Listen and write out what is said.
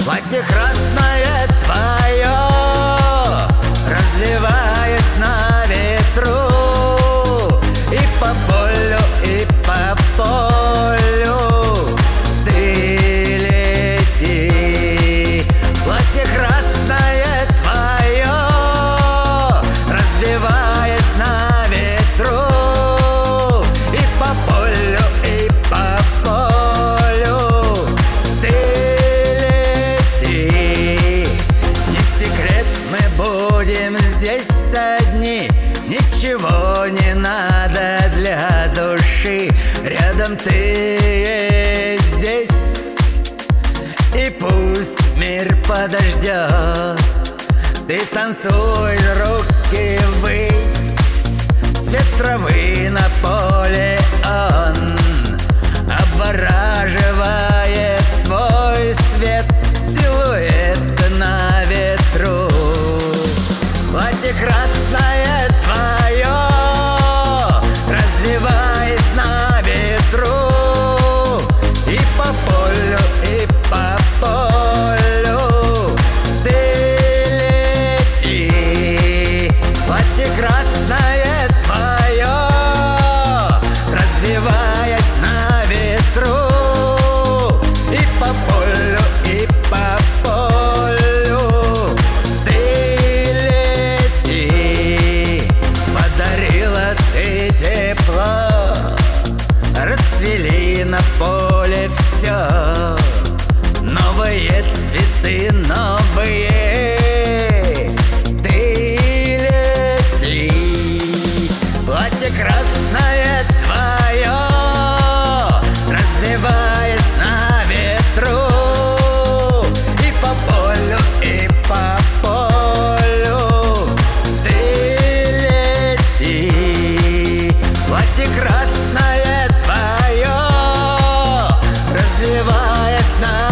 Платье красное твое, развиваясь на ветру, и по полю, и по полю ты лети. Платье красное твое, развиваясь на ветру, и по полю, и по полю ты лети. Не секрет, мы будем здесь одни, ничего не надо для души. Рядом ты есть здесь, и пусть мир подождет. Ты танцуй, руки ввысь, цвет травы на поле он обвораживает твой свет, силуэт на ветру. Платье красное твое, развиваясь на ветру, и по полю, и по полю ты лети. Платье красное твое, развиваясь на ветру, и по полю, и по полю ты лети. Подарила ты тепло, расцвели на поле все, новые цветы, новые. Ты лети. Платье красное твое, развиваясь на ветру, и по полю, и по полю ты лети. Платье красное твое, развиваясь на